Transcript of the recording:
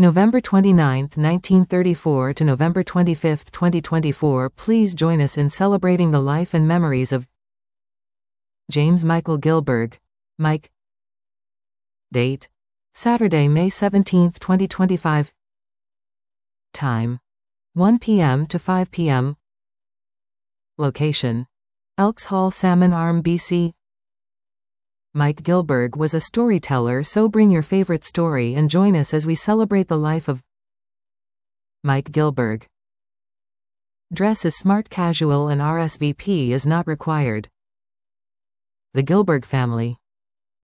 November 29, 1934 to November 25, 2024. Please join us in celebrating the life and memories of James Michael Gilberg. Mike. Date: Saturday, May 17, 2025. Time: 1 p.m. to 5 p.m. Location: Elks Hall, Salmon Arm, BC. Mike Gilberg was a storyteller, so bring your favorite story and join us as we celebrate the life of Mike Gilberg. Dress is smart casual and RSVP is not required. The Gilberg family.